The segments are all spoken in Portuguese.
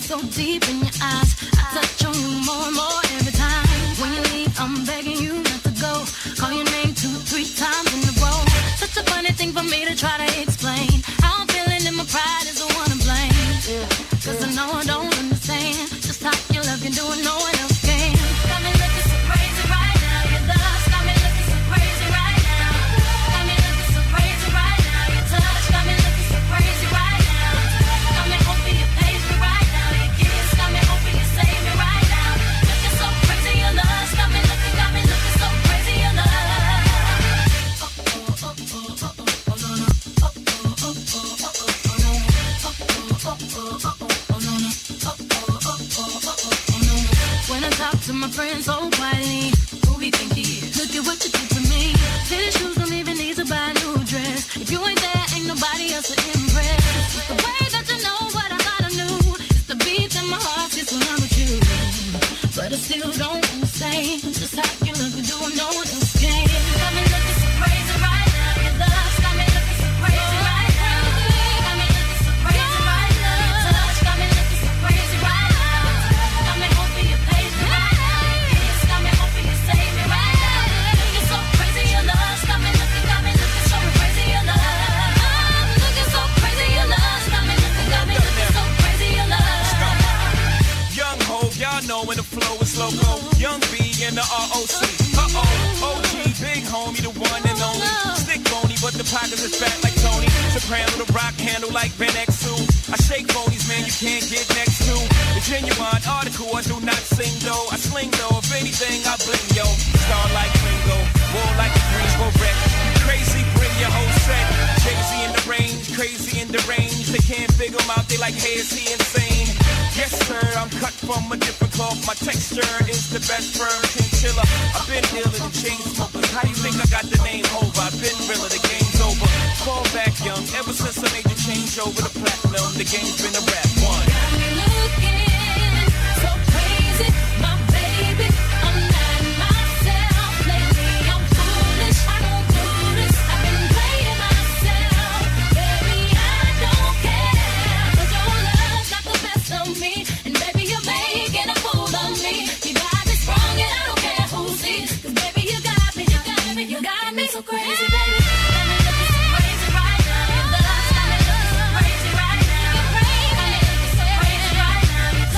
so deep in your eyes. I touch on you more and more every time. When you leave, I'm begging you not to go. Call your name 2-3 times in a row. Such a funny thing for me to try to explain. How I'm feeling and my pride is the one to blame. Yeah. Cause I know I don't understand just how your love can do it, no one else can. Got me looking so crazy right now. Your love got me looking so crazy right now. Got me looking so crazy right now. Your touch got me looking so crazy right now. Got me hoping you page me right now. Your kiss got me hoping you save me right now. Looking so crazy, your love got me looking so crazy, your love. When I talk to my friends so quietly, who we think he is? Look at what you did to me. Fitted shoes don't even need to buy a new dress. If you ain't there, ain't nobody else to impress. It's the way that you know what I thought I knew. It's the beat in my heart gets when I'm with you. But I still don't understand just how you look and do it, no one else can. Got me looking so crazy right now. Your love got me looking so crazy right now. Got me looking so crazy right now. Your touch got me looking so crazy right now. Got me hoping you page me right now. Your kiss got me hoping you save me right now. Looking so crazy, your love got me looking so crazy, your love. I'm looking so crazy, your love got me looking so crazy, your love. Young Hov, y'all know when the flow is loco. Young B and the ROC. OG, big homie, the one and only. Stick bony, but the pockets is fat like Tony. Soprano, the rock handle like Ben X2. I shake bonies, man, you can't get next to. The genuine article, I do not sing though. I sling though, if anything, I bling yo. Star like Ringo, war like a Greensboro wreck. Crazy, bring your whole set. Jay-Z in the range, crazy in the range. They can't figure him out, they like, hey, is he insane? Yes, sir, I'm cut from a different cloth. My texture is the best firm chinchilla. I've been dealing with chain smokers. How do you think I got the name Hov? I've been realer, the game's over. Fall back young, ever since I made the change over to platinum. The game's been a rap one. Got me looking so crazy, my baby. I'm not myself lately. I'm foolish, I don't do this. I've been playing myself, baby. I don't care, 'cause your love got the best of me, and baby you're making a fool of me. You got me strong and I don't care who sees, 'cause baby you got me so crazy, baby. Got me looking so crazy right now. Your love got me looking so crazy right now. You're crazy, got me looking so crazy right now. Your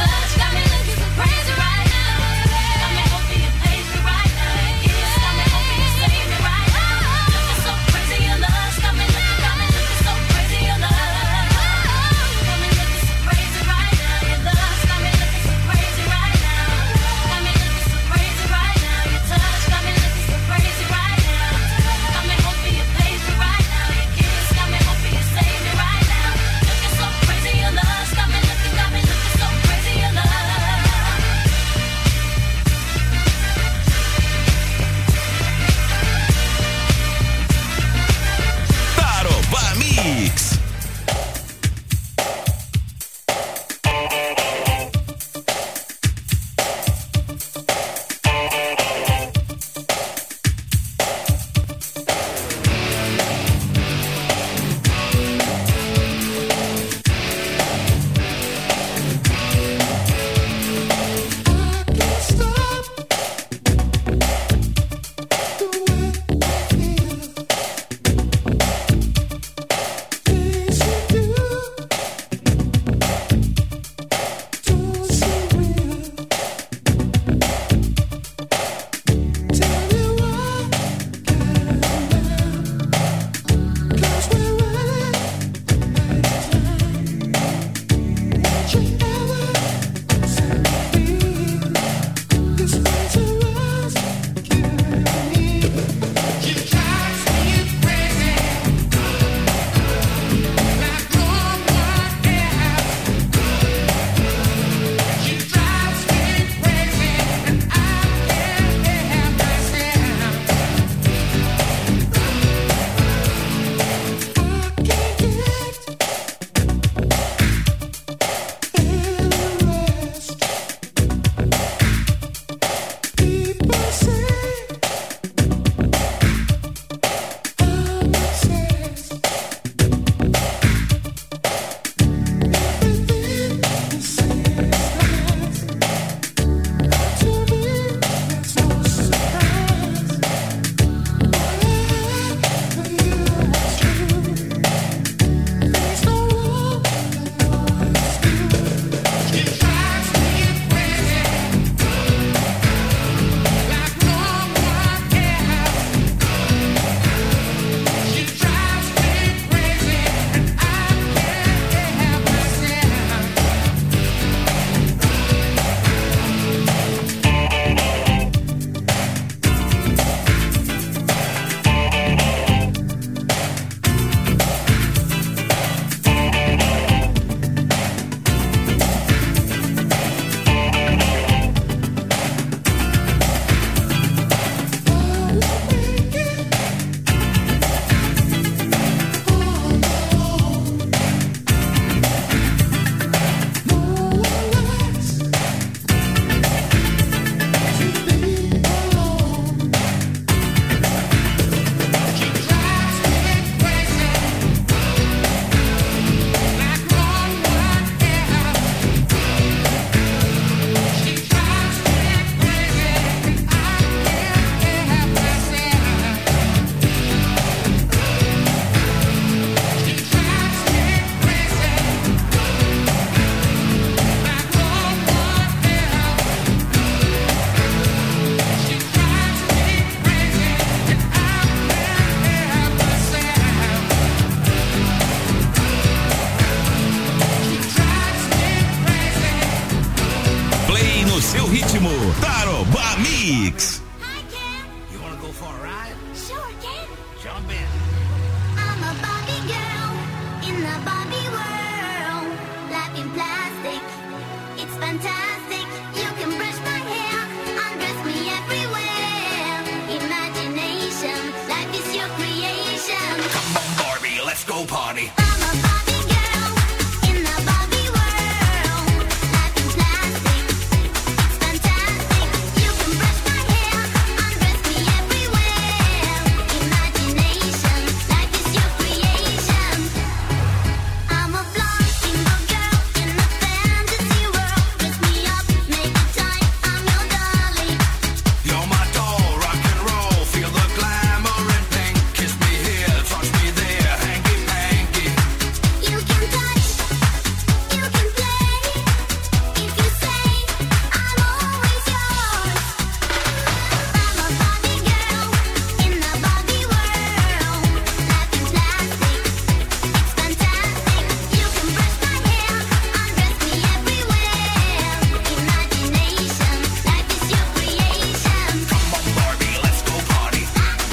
último Taroba Mix. Hi, Ken. You wanna go for a ride? Sure, Ken. Jump in. I'm a Barbie girl in the Barbie world. Life in plastic, it's fantastic. You can brush my hair, undress me everywhere. Imagination, life is your creation. Come on, Barbie, let's go party. I'm a Barbie girl in the Barbie world. Life in plastic, it's fantastic. You can brush my hair, undress me everywhere. Imagination, life is your creation. I'm a blonde single girl in a fantasy world. Dress me up, make it tight, I'm your darling. You're my doll, rock and roll. Feel the glamour and pink. Kiss me here, touch me there. Hanky panky. You can touch, you can play. If you say I'm always yours. I'm a Barbie girl in the Barbie world. Life in plastic, it's fantastic. You can brush my hair, undress me everywhere. Imagination, life is your creation. Come on, Barbie, let's go party.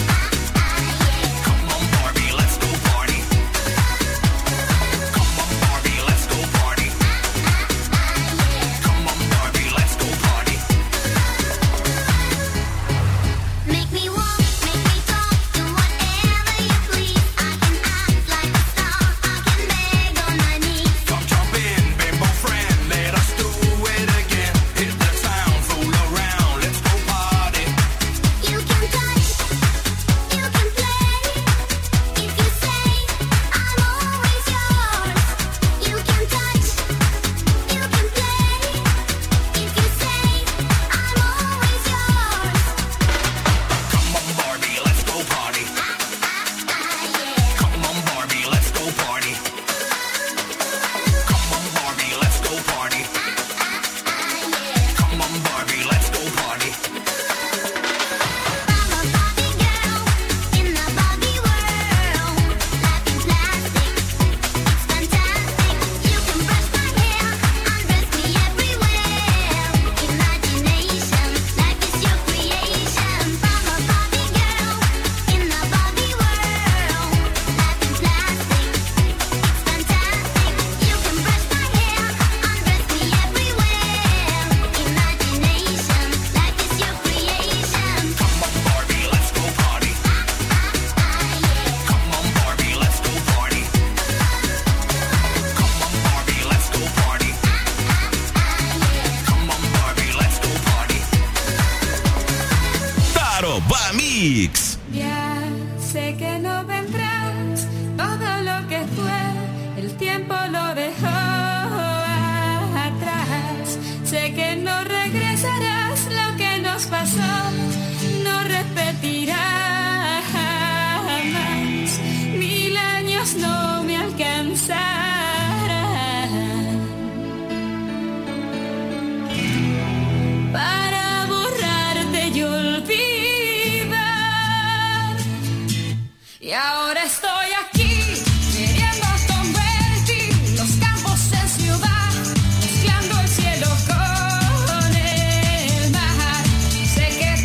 Come on, Barbie, let's go party. Come on, Barbie, let's go party. Come on, Barbie, let's go party. Make me walk, make me talk, do whatever you please. I can act like a star, I can beg on my knees. Come jump in, bimbo friend. Let us do it again. Hit the town, fool around. Let's go party. You can touch, you can play. If you say I'm always yours. You can touch, you can play. If you say I'm always yours. Come on, Barbie, let's go party. Come on, Barbie, let's go party. Come on, Barbie, let's go party. Come on, Barbie, let's go party. I'm a Barbie girl in the Barbie world. Life in plastic, it's fantastic. You can brush my hair, undress me everywhere. Imagination, life is your creation. I'm a Barbie girl in the Barbie world. Life in plastic, it's fantastic. You can brush my hair, undress me everywhere. Imagination, life is your creation. Come on, Barbie, let's go party. Come on, Barbie, let's go party. Come on, Barbie, let's go party. Come on, Barbie, let's go party. Taroba Mix. Ya sé que no vendrás, todo lo que fue, el tiempo lo dejó atrás. Sé que no regresarás, lo que nos pasó no repetirá jamás. 1000 años no me alcanzarán para borrarte y olvidar. Y ahora estoy aquí, queriendo convertir los campos en ciudad, mezclando el cielo con el mar. Sé que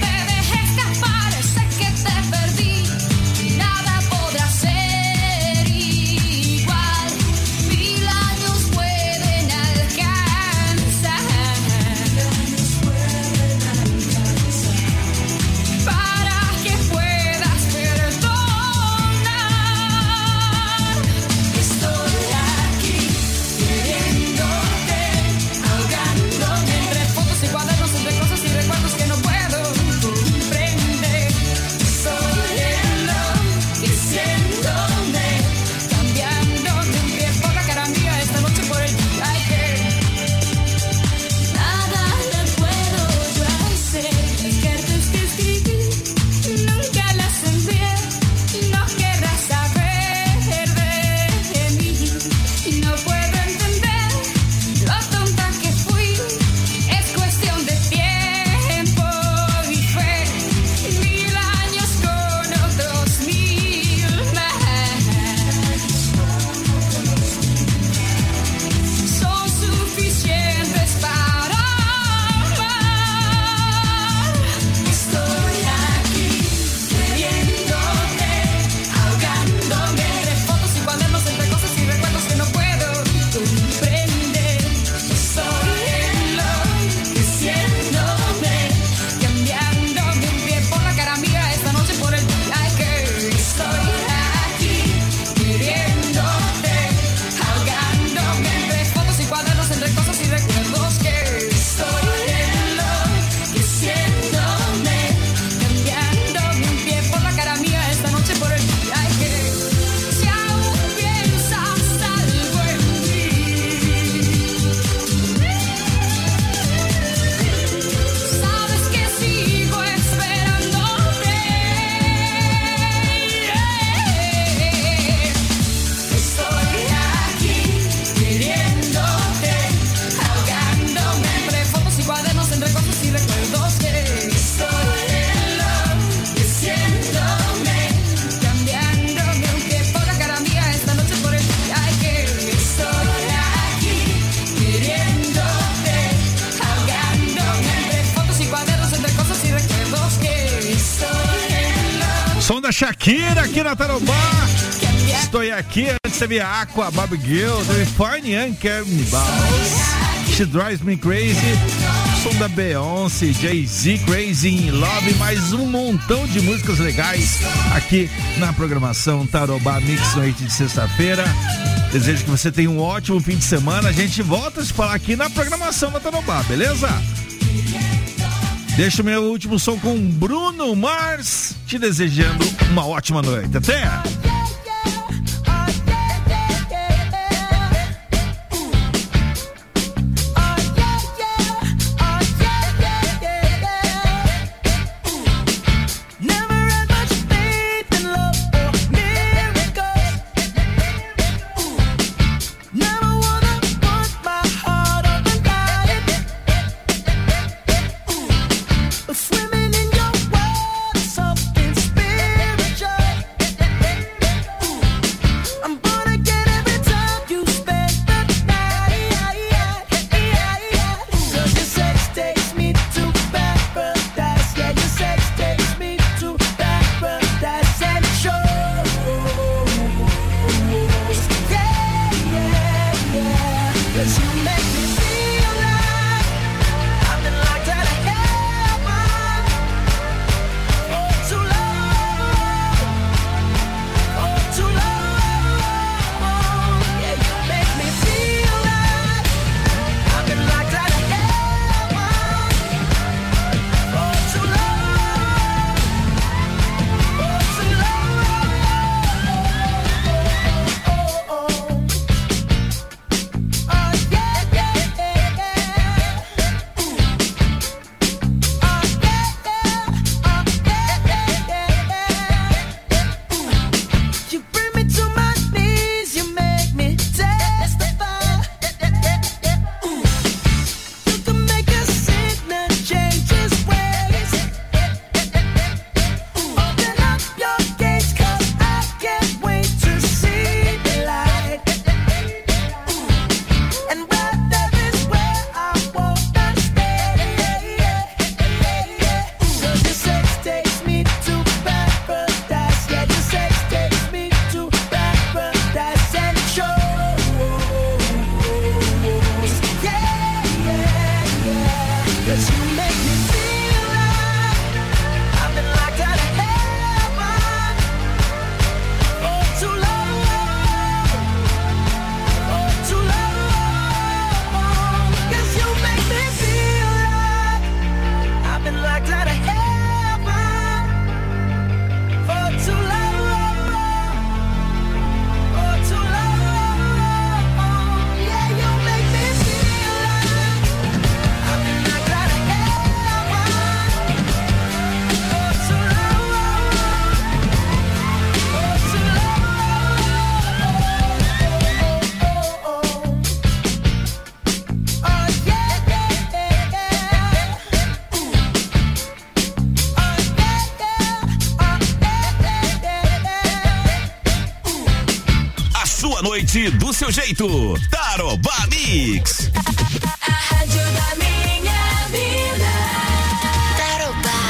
Shakira aqui na Tarobá. Estou aqui, antes você via Aqua, Baby Girl, The Fine Young Cannibals, She Drives Me Crazy, som da Beyoncé, Jay-Z, Crazy in Love, mais um montão de músicas legais aqui na programação Tarobá Mix, noite de sexta-feira. Desejo que você tenha um ótimo fim de semana. A gente volta a se falar aqui na programação da Tarobá, beleza? Deixa o meu último som com Bruno Mars, te desejando uma ótima noite. Até! Swimming in your world, something spiritual. noite do seu jeito. Tarobá Mix. A rádio da minha vida. Tarobá.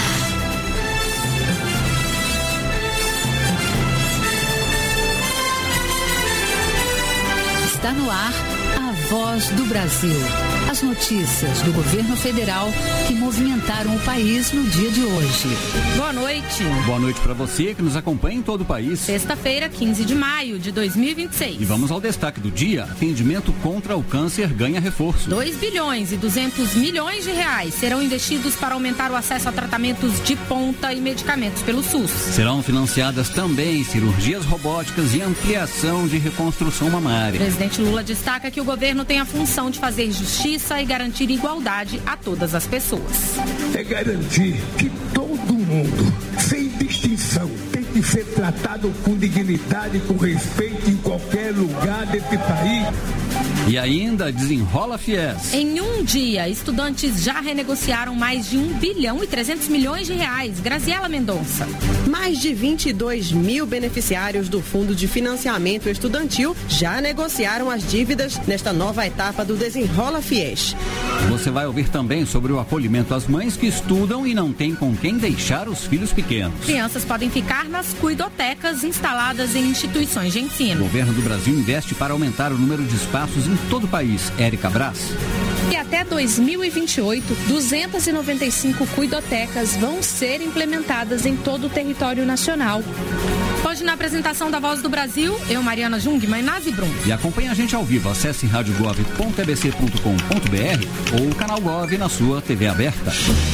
Está no ar a Voz do Brasil. As notícias do governo federal que movimentaram o país no dia de hoje. Boa noite. Boa noite para você que nos acompanha em todo o país. Sexta-feira, 15 de maio de 2026. E vamos ao destaque do dia. Atendimento contra o câncer ganha reforço. 2 bilhões e 200 milhões de reais serão investidos para aumentar o acesso a tratamentos de ponta e medicamentos pelo SUS. Serão financiadas também cirurgias robóticas e ampliação de reconstrução mamária. O presidente Lula destaca que o governo tem a função de fazer justiça e garantir igualdade a todas as pessoas. É garantir que todo mundo, sem distinção, tem que ser tratado com dignidade, com respeito em qualquer lugar desse país. E ainda Desenrola Fies. Em um dia, estudantes já renegociaram mais de 1 bilhão e 300 milhões de reais. Graziela Mendonça. Mais de 22 mil beneficiários do Fundo de Financiamento Estudantil já negociaram as dívidas nesta nova etapa do Desenrola Fies. Você vai ouvir também sobre o acolhimento às mães que estudam e não têm com quem deixar os filhos pequenos. Crianças podem ficar nas cuidotecas instaladas em instituições de O ensino. governo do Brasil investe para aumentar o número de espaços em todo o país. Érica Brás. E até 2028, 295 cuidotecas vão ser implementadas em todo o território nacional. Hoje, na apresentação da Voz do Brasil, eu, Mariana Jungmann e Nazi Brum. E acompanhe a gente ao vivo. Acesse radiogov.tbc.com.br ou o canal Gov na sua TV aberta.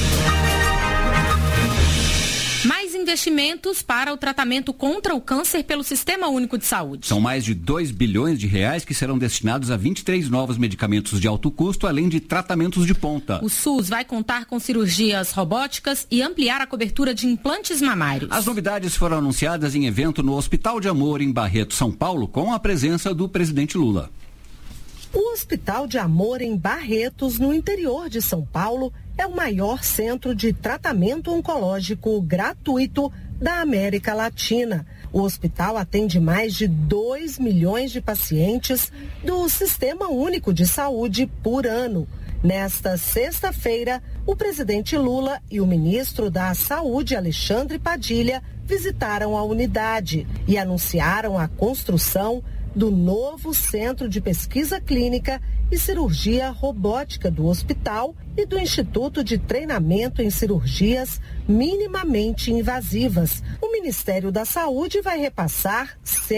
Mais investimentos para o tratamento contra o câncer pelo Sistema Único de Saúde. São mais de 2 bilhões de reais que serão destinados a 23 novos medicamentos de alto custo, além de tratamentos de ponta. O SUS vai contar com cirurgias robóticas e ampliar a cobertura de implantes mamários. As novidades foram anunciadas em evento no Hospital de Amor, em Barreto, São Paulo, com a presença do presidente Lula. O Hospital de Amor, em Barretos, no interior de São Paulo, é o maior centro de tratamento oncológico gratuito da América Latina. O hospital atende mais de 2 milhões de pacientes do Sistema Único de Saúde por ano. Nesta sexta-feira, o presidente Lula e o ministro da Saúde, Alexandre Padilha, visitaram a unidade e anunciaram a construção do novo Centro de Pesquisa Clínica e Cirurgia Robótica do hospital e do Instituto de Treinamento em Cirurgias Minimamente Invasivas. O Ministério da Saúde vai repassar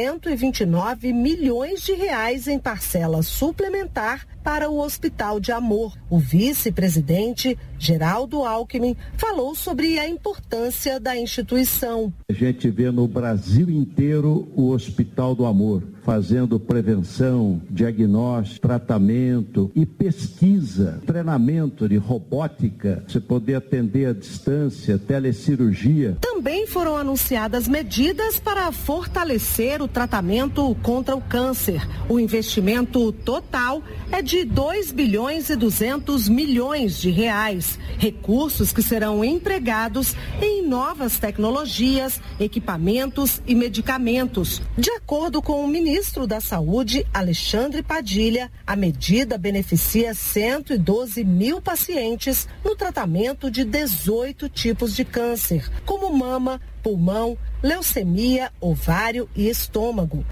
129 milhões de reais em parcela suplementar para o Hospital de Amor. O vice-presidente, Geraldo Alckmin, falou sobre a importância da instituição. A gente vê no Brasil inteiro o Hospital do Amor, fazendo prevenção, diagnóstico, tratamento e pesquisa, treinamento de robótica, você poder atender à distância, telecirurgia. Também foram anunciadas medidas para fortalecer o tratamento contra o câncer. O investimento total é de 2 bilhões e 200 milhões de reais. Recursos que serão empregados em novas tecnologias, equipamentos e medicamentos. De acordo com o ministro da Saúde, Alexandre Padilha, a medida beneficia 112 mil pacientes no tratamento de 18 tipos de câncer, como mama, pulmão, leucemia, ovário e estômago.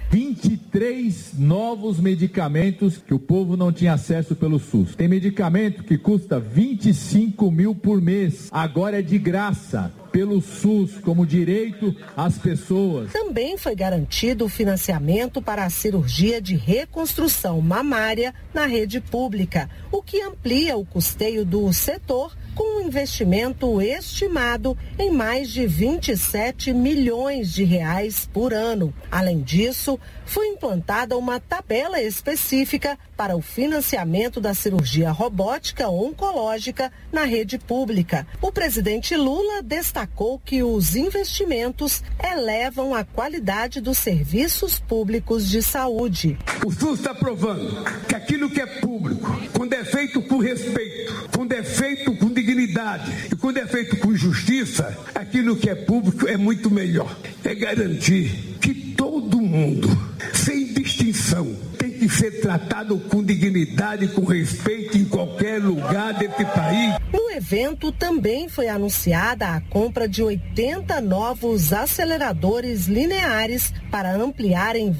23 novos medicamentos que o povo não tinha acesso pelo SUS. Tem medicamento que custa 25 mil por mês. Agora é de graça pelo SUS, como direito às pessoas. Também foi garantido o financiamento para a cirurgia de reconstrução mamária na rede pública, o que amplia o custeio do setor com um investimento estimado em mais de 27 milhões de reais por ano. Além disso, foi implantada uma tabela específica para o financiamento da cirurgia robótica oncológica na rede pública. O presidente Lula destacou que os investimentos elevam a qualidade dos serviços públicos de saúde. O SUS está provando que aquilo que é público, quando é feito com respeito, quando é feito com dignidade e quando é feito com justiça, aquilo que é público é muito melhor. É garantir que todo mundo, sem distinção, tem que ser tratado com dignidade, com respeito em qualquer lugar desse país. No evento também foi anunciada a compra de 80 novos aceleradores lineares para ampliar em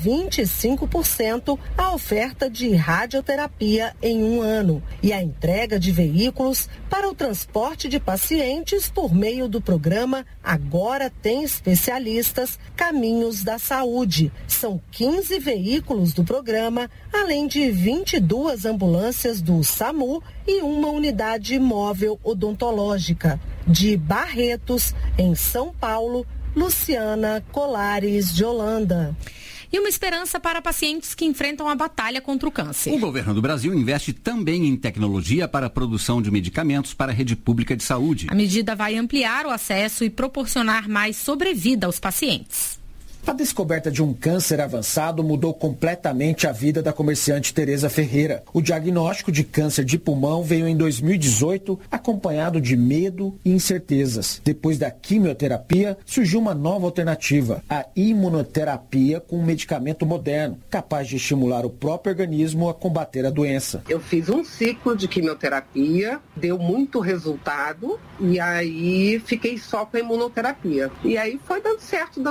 25% a oferta de radioterapia em um ano e a entrega de veículos para o transporte de pacientes por meio do programa Agora Tem Especialistas Caminhos da Saúde. São 15 veículos do programa, além de 22 ambulâncias do SAMU e uma unidade móvel odontológica. De Barretos, em São Paulo, Luciana Colares de Holanda. E uma esperança para pacientes que enfrentam a batalha contra o câncer. O governo do Brasil investe também em tecnologia para a produção de medicamentos para a rede pública de saúde. A medida vai ampliar o acesso e proporcionar mais sobrevida aos pacientes. A descoberta de um câncer avançado mudou completamente a vida da comerciante Tereza Ferreira. O diagnóstico de câncer de pulmão veio em 2018, acompanhado de medo e incertezas. Depois da quimioterapia, surgiu uma nova alternativa, a imunoterapia com um medicamento moderno, capaz de estimular o próprio organismo a combater a doença. Eu fiz um ciclo de quimioterapia, deu muito resultado, e aí fiquei só com a imunoterapia. E aí foi dando certo,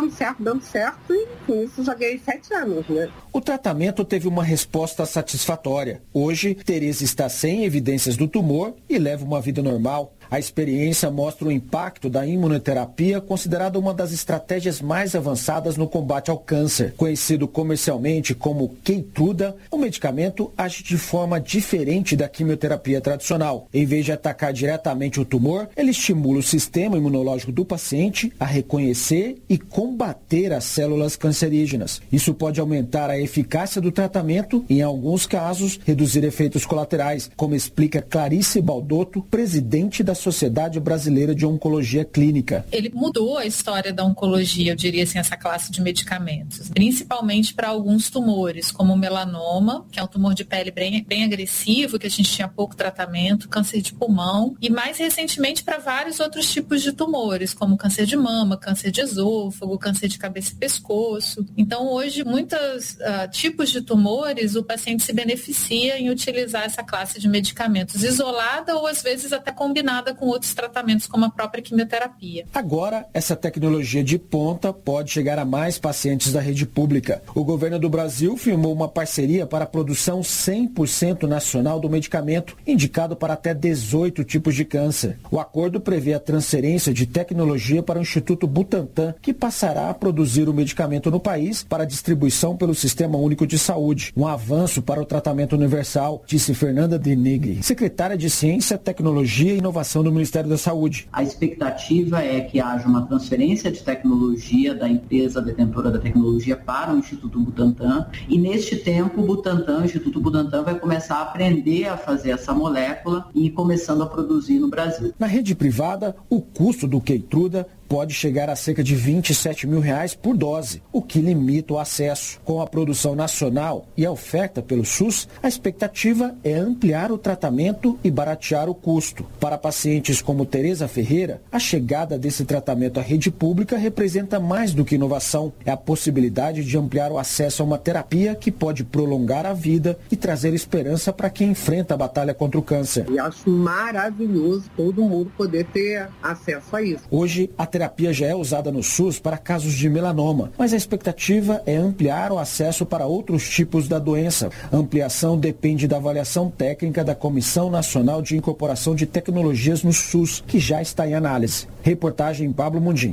e com isso já ganhei 7 anos, né? O tratamento teve uma resposta satisfatória. Hoje, Tereza está sem evidências do tumor e leva uma vida normal. A experiência mostra o impacto da imunoterapia, considerada uma das estratégias mais avançadas no combate ao câncer. Conhecido comercialmente como Keytruda, o medicamento age de forma diferente da quimioterapia tradicional. Em vez de atacar diretamente o tumor, ele estimula o sistema imunológico do paciente a reconhecer e combater as células cancerígenas. Isso pode aumentar a eficácia do tratamento e, em alguns casos, reduzir efeitos colaterais, como explica Clarice Baldotto, presidente da Sociedade Brasileira de Oncologia Clínica. Ele mudou a história da oncologia, eu diria assim, essa classe de medicamentos, principalmente para alguns tumores, como o melanoma, que é um tumor de pele bem agressivo, que a gente tinha pouco tratamento, câncer de pulmão, e mais recentemente para vários outros tipos de tumores, como câncer de mama, câncer de esôfago, câncer de cabeça e pescoço. Então, hoje, muitos tipos de tumores, o paciente se beneficia em utilizar essa classe de medicamentos isolada ou, às vezes, até combinada com outros tratamentos, como a própria quimioterapia. Agora, essa tecnologia de ponta pode chegar a mais pacientes da rede pública. O governo do Brasil firmou uma parceria para a produção 100% nacional do medicamento, indicado para até 18 tipos de câncer. O acordo prevê a transferência de tecnologia para o Instituto Butantan, que passará a produzir o medicamento no país para distribuição pelo Sistema Único de Saúde. Um avanço para o tratamento universal, disse Fernanda Denigri, secretária de Ciência, Tecnologia e Inovação do Ministério da Saúde. A expectativa é que haja uma transferência de tecnologia da empresa detentora da tecnologia para o Instituto Butantan, e neste tempo o Instituto Butantan vai começar a aprender a fazer essa molécula e ir começando a produzir no Brasil. Na rede privada, o custo do Keytruda pode chegar a cerca de R$27 mil por dose, o que limita o acesso. Com a produção nacional e a oferta pelo SUS, a expectativa é ampliar o tratamento e baratear o custo. Para pacientes como Tereza Ferreira, a chegada desse tratamento à rede pública representa mais do que inovação. É a possibilidade de ampliar o acesso a uma terapia que pode prolongar a vida e trazer esperança para quem enfrenta a batalha contra o câncer. E acho maravilhoso todo mundo poder ter acesso a isso. Hoje, a terapia já é usada no SUS para casos de melanoma, mas a expectativa é ampliar o acesso para outros tipos da doença. A ampliação depende da avaliação técnica da Comissão Nacional de Incorporação de Tecnologias no SUS, que já está em análise. Reportagem Pablo Mundim.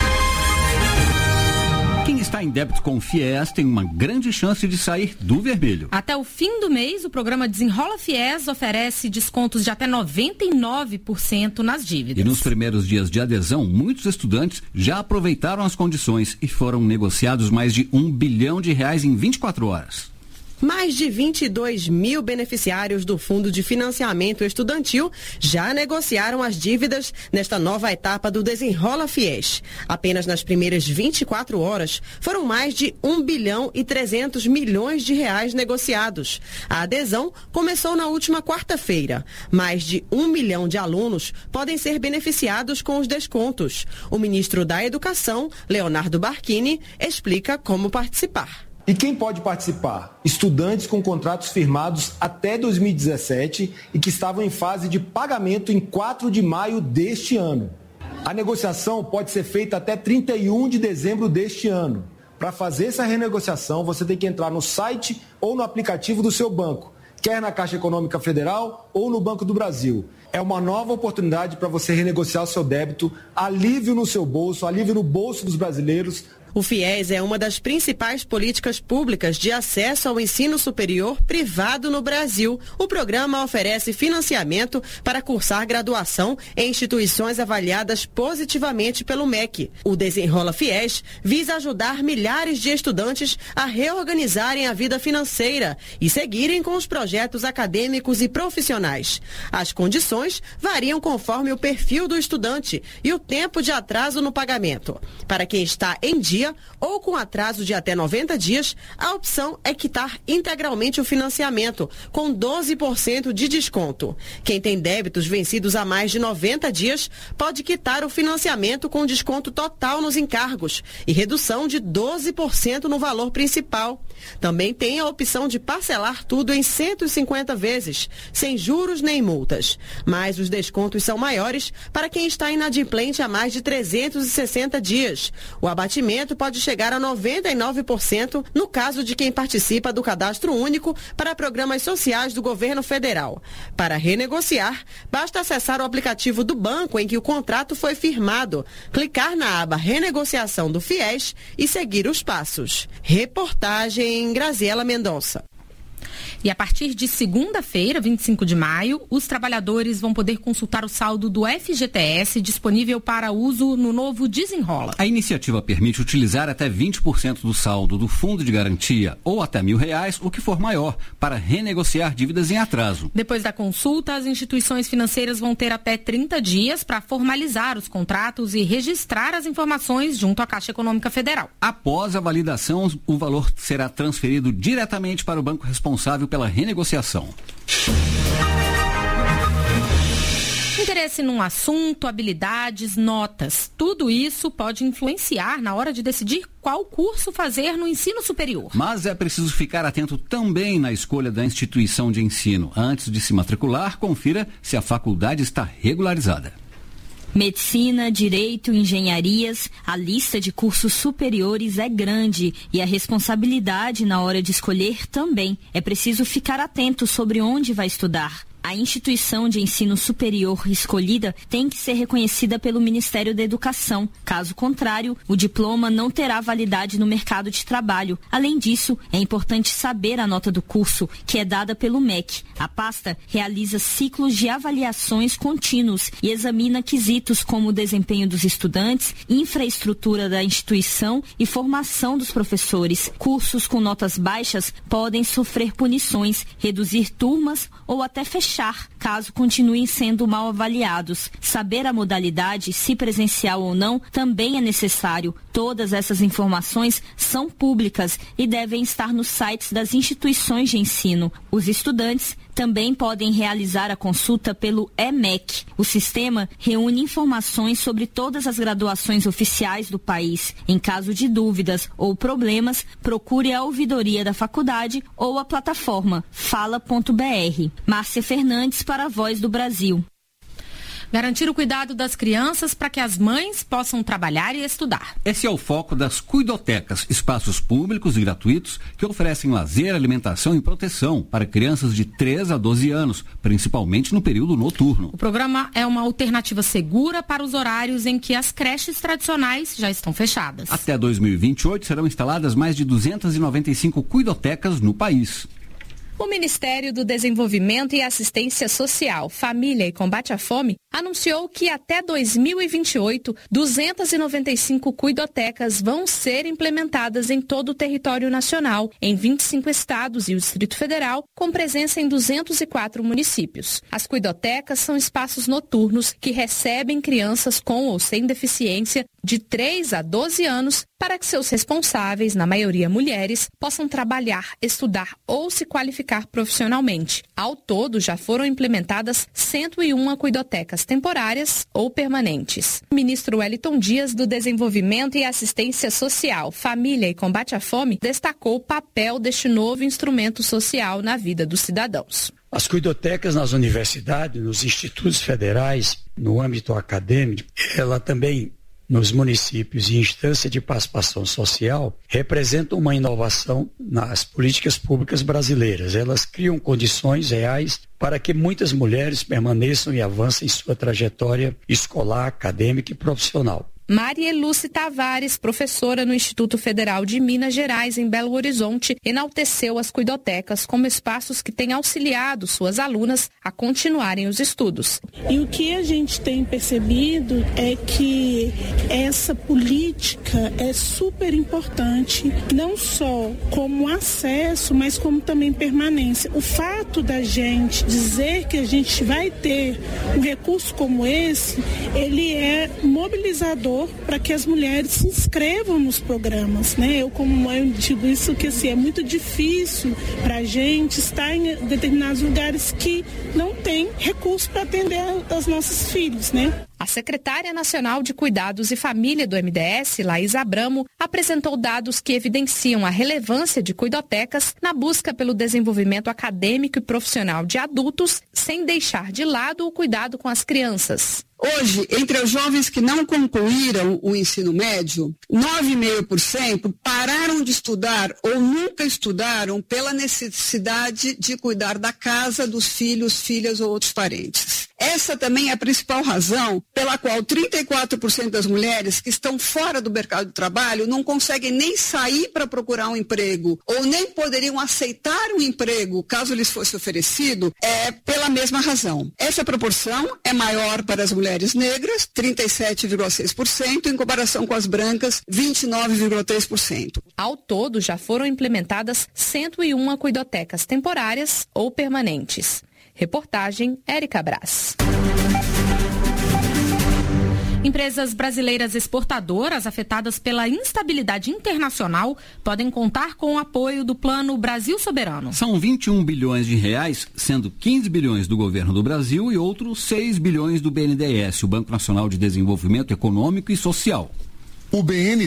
Quem está em débito com o FIES tem uma grande chance de sair do vermelho. Até o fim do mês, o programa Desenrola FIES oferece descontos de até 99% nas dívidas. E nos primeiros dias de adesão, muitos estudantes já aproveitaram as condições e foram negociados mais de R$1 bilhão em 24 horas. Mais de 22 mil beneficiários do Fundo de Financiamento Estudantil já negociaram as dívidas nesta nova etapa do Desenrola FIES. Apenas nas primeiras 24 horas foram mais de R$1 bilhão e 300 milhões de reais negociados. A adesão começou na última quarta-feira. Mais de 1 milhão de alunos podem ser beneficiados com os descontos. O ministro da Educação, Leonardo Barquini, explica como participar. E quem pode participar? Estudantes com contratos firmados até 2017 e que estavam em fase de pagamento em 4 de maio deste ano. A negociação pode ser feita até 31 de dezembro deste ano. Para fazer essa renegociação, você tem que entrar no site ou no aplicativo do seu banco, quer na Caixa Econômica Federal ou no Banco do Brasil. É uma nova oportunidade para você renegociar o seu débito, alívio no seu bolso, alívio no bolso dos brasileiros. O FIES é uma das principais políticas públicas de acesso ao ensino superior privado no Brasil. O programa oferece financiamento para cursar graduação em instituições avaliadas positivamente pelo MEC. O Desenrola FIES visa ajudar milhares de estudantes a reorganizarem a vida financeira e seguirem com os projetos acadêmicos e profissionais. As condições variam conforme o perfil do estudante e o tempo de atraso no pagamento. Para quem está em dia, dia ou com atraso de até 90 dias, a opção é quitar integralmente o financiamento, com 12% de desconto. Quem tem débitos vencidos há mais de 90 dias pode quitar o financiamento com desconto total nos encargos e redução de 12% no valor principal. Também tem a opção de parcelar tudo em 150 vezes, sem juros nem multas. Mas os descontos são maiores para quem está inadimplente há mais de 360 dias. O abatimento pode chegar a 99% no caso de quem participa do Cadastro Único para programas sociais do governo federal. Para renegociar, basta acessar o aplicativo do banco em que o contrato foi firmado, clicar na aba Renegociação do FIES e seguir os passos. Reportagem Graziela Mendonça. E a partir de segunda-feira, 25 de maio, os trabalhadores vão poder consultar o saldo do FGTS disponível para uso no novo Desenrola. A iniciativa permite utilizar até 20% do saldo do fundo de garantia ou até R$1.000, o que for maior, para renegociar dívidas em atraso. Depois da consulta, as instituições financeiras vão ter até 30 dias para formalizar os contratos e registrar as informações junto à Caixa Econômica Federal. Após a validação, o valor será transferido diretamente para o banco responsável pela renegociação. Interesse num assunto, habilidades, notas, tudo isso pode influenciar na hora de decidir qual curso fazer no ensino superior. Mas é preciso ficar atento também na escolha da instituição de ensino. Antes de se matricular, confira se a faculdade está regularizada. Medicina, direito, engenharias, a lista de cursos superiores é grande e a responsabilidade na hora de escolher também. É preciso ficar atento sobre onde vai estudar. A instituição de ensino superior escolhida tem que ser reconhecida pelo Ministério da Educação. Caso contrário, o diploma não terá validade no mercado de trabalho. Além disso, é importante saber a nota do curso, que é dada pelo MEC. A pasta realiza ciclos de avaliações contínuos e examina quesitos como o desempenho dos estudantes, infraestrutura da instituição e formação dos professores. Cursos com notas baixas podem sofrer punições, reduzir turmas ou até fechar, caso continuem sendo mal avaliados. Saber a modalidade, se presencial ou não, também é necessário. Todas essas informações são públicas e devem estar nos sites das instituições de ensino. Os estudantes também podem realizar a consulta pelo EMEC. O sistema reúne informações sobre todas as graduações oficiais do país. Em caso de dúvidas ou problemas, procure a ouvidoria da faculdade ou a plataforma fala.br. Márcia Fernandes para a Voz do Brasil. Garantir o cuidado das crianças para que as mães possam trabalhar e estudar. Esse é o foco das cuidotecas, espaços públicos e gratuitos que oferecem lazer, alimentação e proteção para crianças de 3 a 12 anos, principalmente no período noturno. O programa é uma alternativa segura para os horários em que as creches tradicionais já estão fechadas. Até 2028 serão instaladas mais de 295 cuidotecas no país. O Ministério do Desenvolvimento e Assistência Social, Família e Combate à Fome anunciou que até 2028, 295 cuidotecas vão ser implementadas em todo o território nacional, em 25 estados e o Distrito Federal, com presença em 204 municípios. As cuidotecas são espaços noturnos que recebem crianças com ou sem deficiência de 3 a 12 anos para que seus responsáveis, na maioria mulheres, possam trabalhar, estudar ou se qualificar profissionalmente. Ao todo, já foram implementadas 101 cuidotecas temporárias ou permanentes. O ministro Wellington Dias, do Desenvolvimento e Assistência Social, Família e Combate à Fome, destacou o papel deste novo instrumento social na vida dos cidadãos. As cuidotecas nas universidades, nos institutos federais, no âmbito acadêmico, ela também nos municípios e instância de participação social, representam uma inovação nas políticas públicas brasileiras. Elas criam condições reais para que muitas mulheres permaneçam e avancem em sua trajetória escolar, acadêmica e profissional. Maria Lúcia Tavares, professora no Instituto Federal de Minas Gerais, em Belo Horizonte, enalteceu as cuidotecas como espaços que têm auxiliado suas alunas a continuarem os estudos. E o que a gente tem percebido é que essa política é super importante, não só como acesso, mas como também permanência. O fato da gente dizer que a gente vai ter um recurso como esse, ele é mobilizador motivador para que as mulheres se inscrevam nos programas, né? Eu, como mãe, digo isso, que assim, é muito difícil para a gente estar em determinados lugares que não tem recurso para atender aos nossos filhos, né? A secretária nacional de Cuidados e Família do MDS, Laís Abramo, apresentou dados que evidenciam a relevância de cuidotecas na busca pelo desenvolvimento acadêmico e profissional de adultos, sem deixar de lado o cuidado com as crianças. Hoje, entre os jovens que não concluíram o ensino médio, 9,5% pararam de estudar ou nunca estudaram pela necessidade de cuidar da casa, dos filhos, filhas ou outros parentes. Essa também é a principal razão pela qual 34% das mulheres que estão fora do mercado de trabalho não conseguem nem sair para procurar um emprego ou nem poderiam aceitar um emprego caso lhes fosse oferecido, pela mesma razão. Essa proporção é maior para as mulheres negras, 37,6%, em comparação com as brancas, 29,3%. Ao todo, já foram implementadas 101 cuidotecas temporárias ou permanentes. Reportagem Érica Brás. Empresas brasileiras exportadoras afetadas pela instabilidade internacional podem contar com o apoio do Plano Brasil Soberano. São 21 bilhões de reais, sendo 15 bilhões do governo do Brasil e outros 6 bilhões do BNDES, o Banco Nacional de Desenvolvimento Econômico e Social. O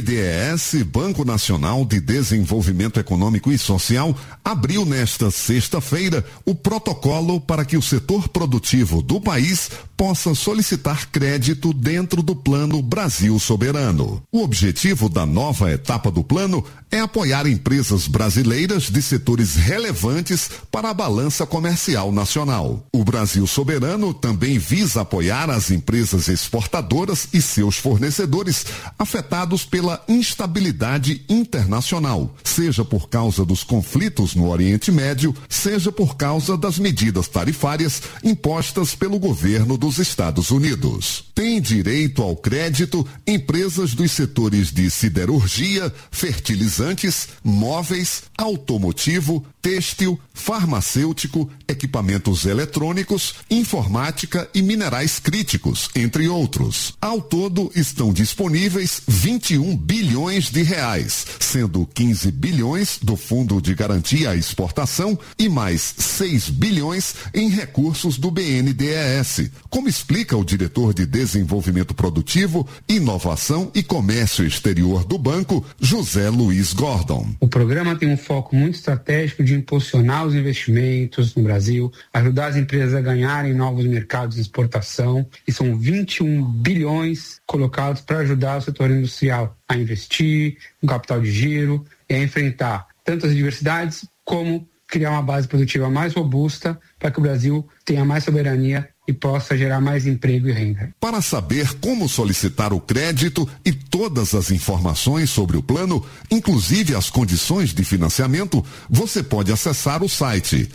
BNDES, Banco Nacional de Desenvolvimento Econômico e Social, abriu nesta sexta-feira o protocolo para que o setor produtivo do país possa solicitar crédito dentro do Plano Brasil Soberano. O objetivo da nova etapa do plano é apoiar empresas brasileiras de setores relevantes para a balança comercial nacional. O Brasil Soberano também visa apoiar as empresas exportadoras e seus fornecedores afetados pela instabilidade internacional, seja por causa dos conflitos no Oriente Médio, seja por causa das medidas tarifárias impostas pelo governo dos Estados Unidos. Tem direito ao crédito empresas dos setores de siderurgia, fertilizantes, móveis, automotivo, têxtil, farmacêutico, equipamentos eletrônicos, informática e minerais críticos, entre outros. Ao todo, estão disponíveis 21 bilhões de reais, sendo 15 bilhões do Fundo de Garantia à Exportação e mais 6 bilhões em recursos do BNDES, como explica o diretor de Desenvolvimento Produtivo, Inovação e Comércio Exterior do banco, José Luiz Gordon. O programa tem um foco muito estratégico de impulsionar os investimentos no Brasil, ajudar as empresas a ganharem novos mercados de exportação, e são 21 bilhões colocados para ajudar o setor industrial a investir no capital de giro e a enfrentar tanto as adversidades como criar uma base produtiva mais robusta para que o Brasil tenha mais soberania e possa gerar mais emprego e renda. Para saber como solicitar o crédito e todas as informações sobre o plano, inclusive as condições de financiamento, você pode acessar o site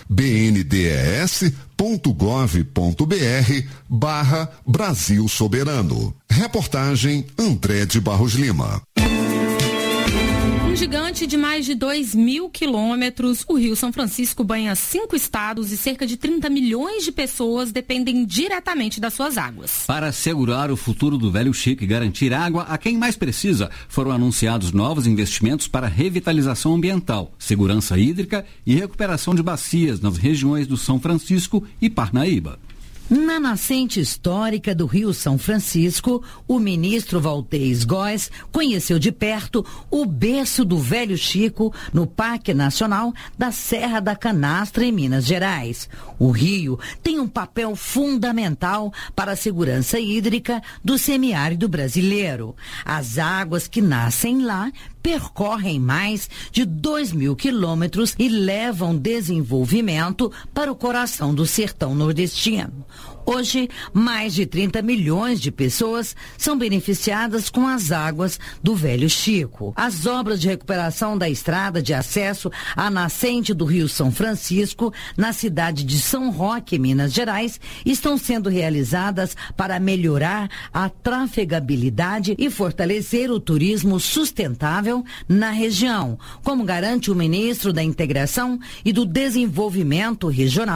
bndes.gov.br/Brasil Soberano. Reportagem André de Barros Lima. Um gigante de mais de 2.000 quilômetros, o Rio São Francisco banha 5 estados e cerca de 30 milhões de pessoas dependem diretamente das suas águas. Para assegurar o futuro do Velho Chico e garantir água a quem mais precisa, foram anunciados novos investimentos para revitalização ambiental, segurança hídrica e recuperação de bacias nas regiões do São Francisco e Parnaíba. Na nascente histórica do Rio São Francisco, o ministro Valtez Góes conheceu de perto o berço do Velho Chico no Parque Nacional da Serra da Canastra, em Minas Gerais. O rio tem um papel fundamental para a segurança hídrica do semiárido brasileiro. As águas que nascem lá percorrem mais de 2.000 quilômetros e levam desenvolvimento para o coração do sertão nordestino. Hoje, mais de 30 milhões de pessoas são beneficiadas com as águas do Velho Chico. As obras de recuperação da estrada de acesso à nascente do Rio São Francisco, na cidade de São Roque, Minas Gerais, estão sendo realizadas para melhorar a trafegabilidade e fortalecer o turismo sustentável na região, como garante o ministro da Integração e do Desenvolvimento Regional,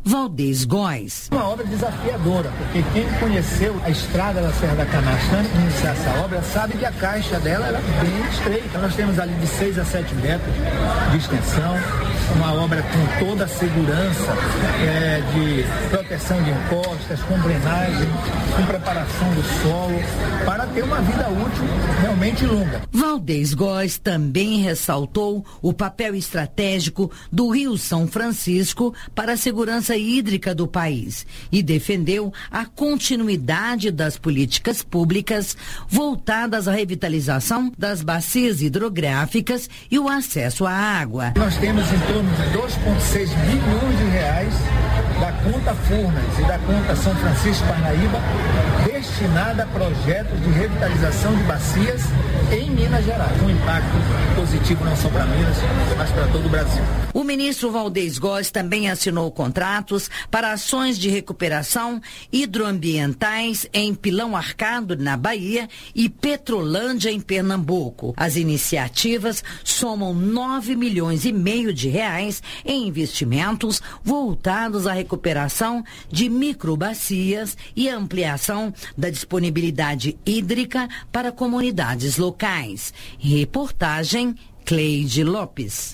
Valdez Góes. Uma obra desafiadora, porque quem conheceu a estrada da Serra da Canastra antes de iniciar essa obra sabe que a caixa dela era bem estreita. Nós temos ali de 6 a 7 metros de extensão, uma obra com toda a segurança de proteção de encostas, com drenagem, com preparação do solo, para ter uma vida útil realmente longa. Valdez Góes também ressaltou o papel estratégico do Rio São Francisco para a segurança hídrica do país e defendeu a continuidade das políticas públicas voltadas à revitalização das bacias hidrográficas e o acesso à água. Nós temos em torno de 2,6 bilhões de reais da conta Furnas e da conta São Francisco Parnaíba destinada a projetos de revitalização de bacias em Minas Gerais. Um impacto positivo não só para Minas, mas para todo o Brasil. O ministro Valdez Góes também assinou contratos para ações de recuperação hidroambientais em Pilão Arcado, na Bahia, e Petrolândia, em Pernambuco. As iniciativas somam 9,5 milhões de reais em investimentos voltados à recuperação de microbacias e ampliação da disponibilidade hídrica para comunidades locais. Reportagem Cleide Lopes.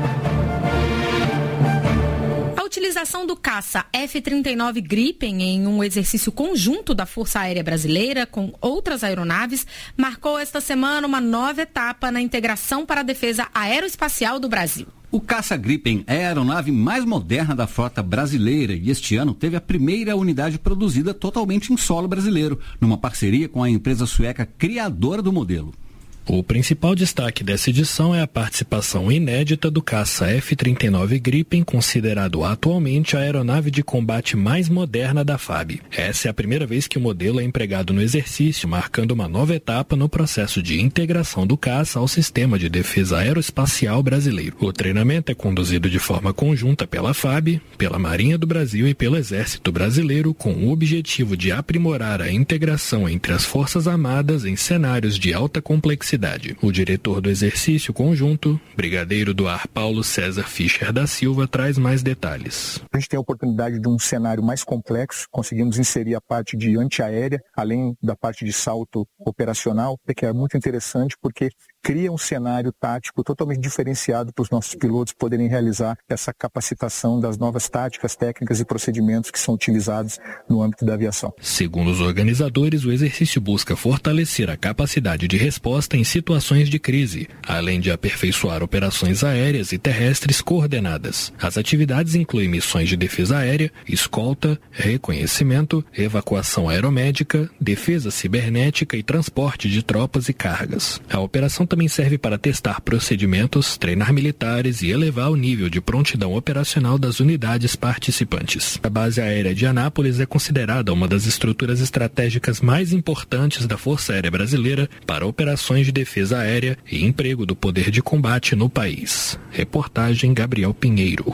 A utilização do caça F-39 Gripen em um exercício conjunto da Força Aérea Brasileira com outras aeronaves marcou esta semana uma nova etapa na integração para a defesa aeroespacial do Brasil. O caça Gripen é a aeronave mais moderna da frota brasileira e este ano teve a primeira unidade produzida totalmente em solo brasileiro, numa parceria com a empresa sueca criadora do modelo. O principal destaque dessa edição é a participação inédita do caça F-39 Gripen, considerado atualmente a aeronave de combate mais moderna da FAB. Essa é a primeira vez que o modelo é empregado no exercício, marcando uma nova etapa no processo de integração do caça ao sistema de defesa aeroespacial brasileiro. O treinamento é conduzido de forma conjunta pela FAB, pela Marinha do Brasil e pelo Exército Brasileiro, com o objetivo de aprimorar a integração entre as Forças Armadas em cenários de alta complexidade. O diretor do exercício conjunto, brigadeiro do ar Paulo César Fischer da Silva, traz mais detalhes. A gente tem a oportunidade de um cenário mais complexo, conseguimos inserir a parte de antiaérea, além da parte de salto operacional, que é muito interessante porque cria um cenário tático totalmente diferenciado para os nossos pilotos poderem realizar essa capacitação das novas táticas, técnicas e procedimentos que são utilizados no âmbito da aviação. Segundo os organizadores, o exercício busca fortalecer a capacidade de resposta em situações de crise, além de aperfeiçoar operações aéreas e terrestres coordenadas. As atividades incluem missões de defesa aérea, escolta, reconhecimento, evacuação aeromédica, defesa cibernética e transporte de tropas e cargas. A operação também serve para testar procedimentos, treinar militares e elevar o nível de prontidão operacional das unidades participantes. A base aérea de Anápolis é considerada uma das estruturas estratégicas mais importantes da Força Aérea Brasileira para operações de defesa aérea e emprego do poder de combate no país. Reportagem Gabriel Pinheiro.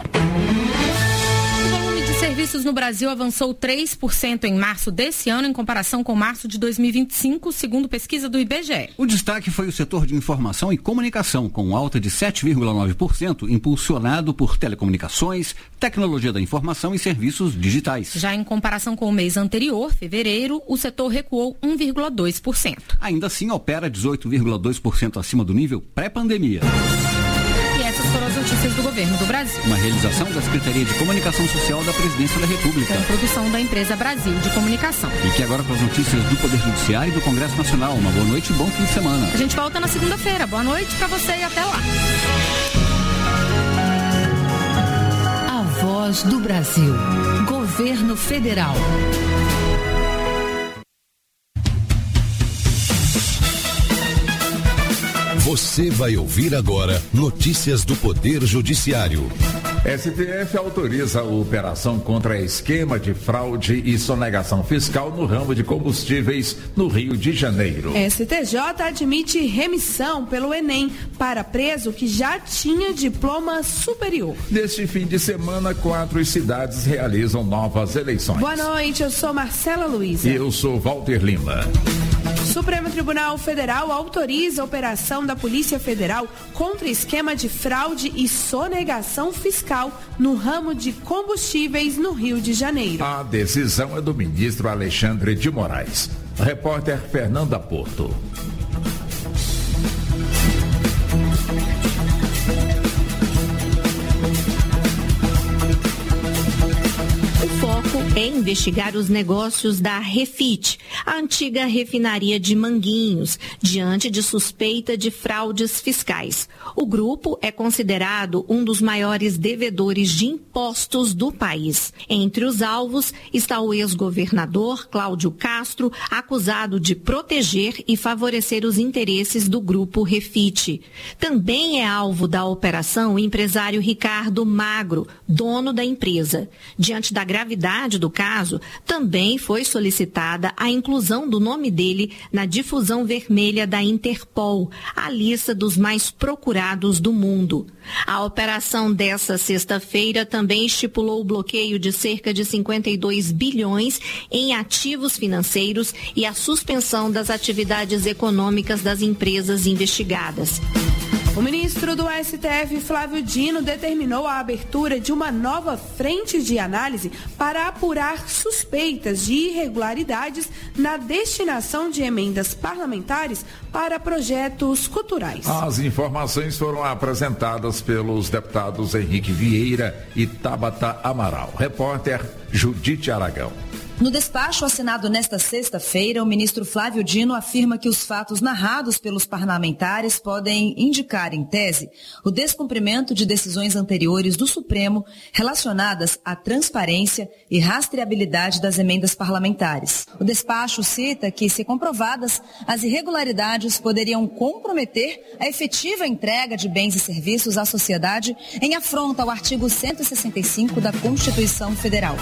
Serviços no Brasil avançou 3% em março desse ano em comparação com março de 2025, segundo pesquisa do IBGE. O destaque foi o setor de informação e comunicação, com alta de 7,9%, impulsionado por telecomunicações, tecnologia da informação e serviços digitais. Já em comparação com o mês anterior, fevereiro, o setor recuou 1,2%. Ainda assim, opera 18,2% acima do nível pré-pandemia. Essas foram as notícias do governo do Brasil. Uma realização da Secretaria de Comunicação Social da Presidência da República. Com produção da empresa Brasil de Comunicação. E que agora para as notícias do Poder Judiciário e do Congresso Nacional. Uma boa noite e bom fim de semana. A gente volta na segunda-feira. Boa noite para você e até lá. A Voz do Brasil. Governo Federal. Você vai ouvir agora notícias do Poder Judiciário. STF autoriza a operação contra esquema de fraude e sonegação fiscal no ramo de combustíveis no Rio de Janeiro. STJ admite remissão pelo Enem para preso que já tinha diploma superior. Neste fim de semana, 4 cidades realizam novas eleições. Boa noite, eu sou Marcela Luiza. E eu sou Walter Lima. Supremo Tribunal Federal autoriza a operação da Polícia Federal contra esquema de fraude e sonegação fiscal no ramo de combustíveis no Rio de Janeiro. A decisão é do ministro Alexandre de Moraes. Repórter Fernanda Porto. É investigar os negócios da Refit, a antiga refinaria de Manguinhos, diante de suspeita de fraudes fiscais. O grupo é considerado um dos maiores devedores de impostos do país. Entre os alvos está o ex-governador Cláudio Castro, acusado de proteger e favorecer os interesses do grupo Refit. Também é alvo da operação o empresário Ricardo Magro, dono da empresa. Diante da gravidade do caso, também foi solicitada a inclusão do nome dele na difusão vermelha da Interpol, a lista dos mais procurados do mundo. A operação dessa sexta-feira também estipulou o bloqueio de cerca de 52 bilhões em ativos financeiros e a suspensão das atividades econômicas das empresas investigadas. O ministro do STF, Flávio Dino, determinou a abertura de uma nova frente de análise para apurar suspeitas de irregularidades na destinação de emendas parlamentares para projetos culturais. As informações foram apresentadas pelos deputados Henrique Vieira e Tabata Amaral. Repórter Judite Aragão. No despacho assinado nesta sexta-feira, o ministro Flávio Dino afirma que os fatos narrados pelos parlamentares podem indicar, em tese, o descumprimento de decisões anteriores do Supremo relacionadas à transparência e rastreabilidade das emendas parlamentares. O despacho cita que, se comprovadas, as irregularidades poderiam comprometer a efetiva entrega de bens e serviços à sociedade em afronta ao artigo 165 da Constituição Federal.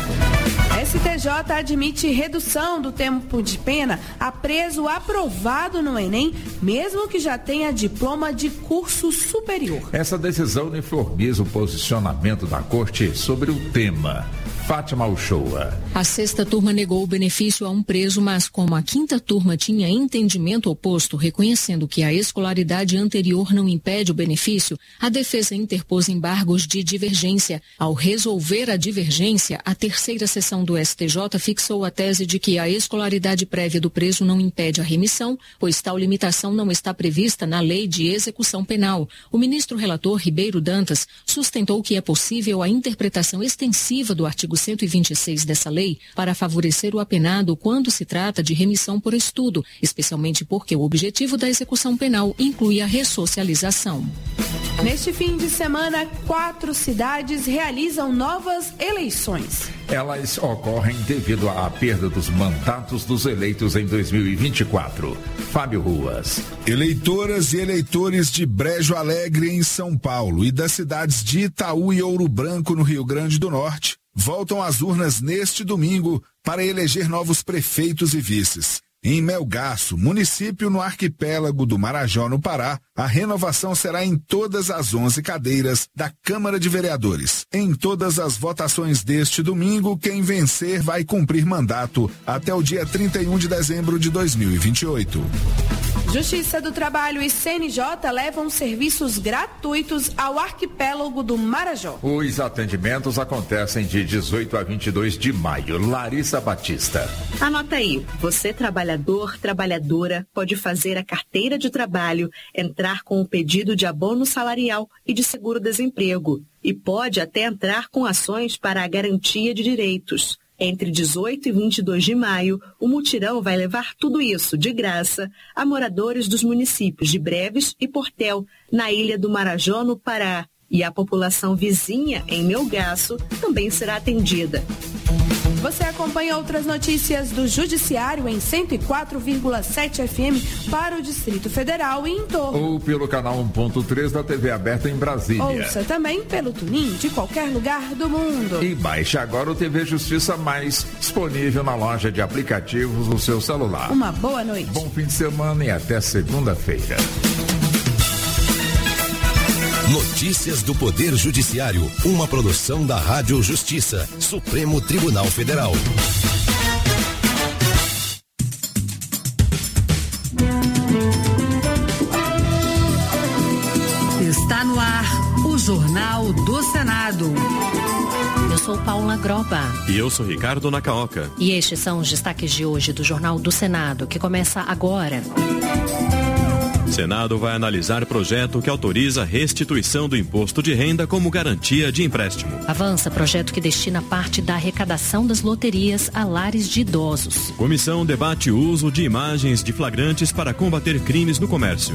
STJ admite redução do tempo de pena a preso aprovado no Enem, mesmo que já tenha diploma de curso superior. Essa decisão uniformiza o posicionamento da Corte sobre o tema. Fátima Uchoa. A sexta turma negou o benefício a um preso, mas como a quinta turma tinha entendimento oposto, reconhecendo que a escolaridade anterior não impede o benefício, a defesa interpôs embargos de divergência. Ao resolver a divergência, a terceira sessão do STJ fixou a tese de que a escolaridade prévia do preso não impede a remissão, pois tal limitação não está prevista na Lei de Execução Penal. O ministro relator Ribeiro Dantas sustentou que é possível a interpretação extensiva do artigo 126 dessa lei para favorecer o apenado quando se trata de remissão por estudo, especialmente porque o objetivo da execução penal inclui a ressocialização. Neste fim de semana, 4 cidades realizam novas eleições. Elas ocorrem devido à perda dos mandatos dos eleitos em 2024. Fábio Ruas. Eleitoras e eleitores de Brejo Alegre, em São Paulo, e das cidades de Itaú e Ouro Branco, no Rio Grande do Norte, voltam às urnas neste domingo para eleger novos prefeitos e vices. Em Melgaço, município no arquipélago do Marajó, no Pará, a renovação será em todas as 11 cadeiras da Câmara de Vereadores. Em todas as votações deste domingo, quem vencer vai cumprir mandato até o dia 31 de dezembro de 2028. Justiça do Trabalho e CNJ levam serviços gratuitos ao arquipélago do Marajó. Os atendimentos acontecem de 18 a 22 de maio. Larissa Batista. Anota aí, você trabalhador, trabalhadora, pode fazer a carteira de trabalho, entrar com o pedido de abono salarial e de seguro-desemprego e pode até entrar com ações para a garantia de direitos. Entre 18 e 22 de maio, o mutirão vai levar tudo isso de graça a moradores dos municípios de Breves e Portel, na Ilha do Marajó, no Pará. E a população vizinha, em Melgaço, também será atendida. Você acompanha outras notícias do Judiciário em 104,7 FM para o Distrito Federal e em torno. Ou pelo canal 1.3 da TV aberta em Brasília. Ouça também pelo TuneIn de qualquer lugar do mundo. E baixe agora o TV Justiça Mais, disponível na loja de aplicativos do seu celular. Uma boa noite. Bom fim de semana e até segunda-feira. Notícias do Poder Judiciário, uma produção da Rádio Justiça, Supremo Tribunal Federal. Eldorado. Eu sou Paula Groba. E eu sou Ricardo Nacaoca. E estes são os destaques de hoje do Jornal do Senado, que começa agora. O Senado vai analisar projeto que autoriza restituição do imposto de renda como garantia de empréstimo. Avança projeto que destina parte da arrecadação das loterias a lares de idosos. Comissão debate o uso de imagens de flagrantes para combater crimes no comércio.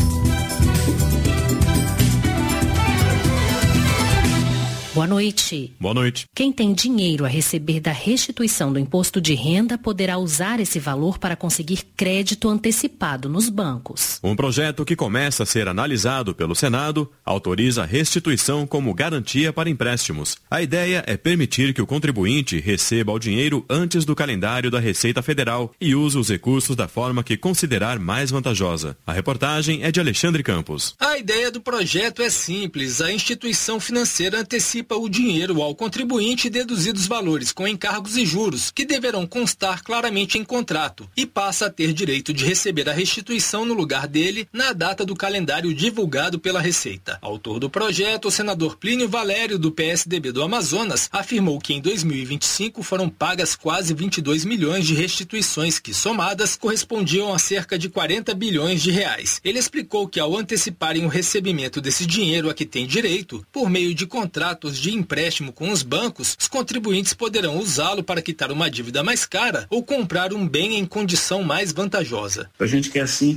Boa noite. Boa noite. Quem tem dinheiro a receber da restituição do imposto de renda poderá usar esse valor para conseguir crédito antecipado nos bancos. Um projeto que começa a ser analisado pelo Senado autoriza a restituição como garantia para empréstimos. A ideia é permitir que o contribuinte receba o dinheiro antes do calendário da Receita Federal e use os recursos da forma que considerar mais vantajosa. A reportagem é de Alexandre Campos. A ideia do projeto é simples. A instituição financeira antecipa o dinheiro ao contribuinte deduzidos valores com encargos e juros, que deverão constar claramente em contrato, e passa a ter direito de receber a restituição no lugar dele na data do calendário divulgado pela Receita. Autor do projeto, o senador Plínio Valério, do PSDB do Amazonas, afirmou que em 2025 foram pagas quase 22 milhões de restituições que, somadas, correspondiam a cerca de 40 bilhões de reais. Ele explicou que ao anteciparem o recebimento desse dinheiro a que tem direito, por meio de contratos de empréstimo com os bancos, os contribuintes poderão usá-lo para quitar uma dívida mais cara ou comprar um bem em condição mais vantajosa. A gente quer assim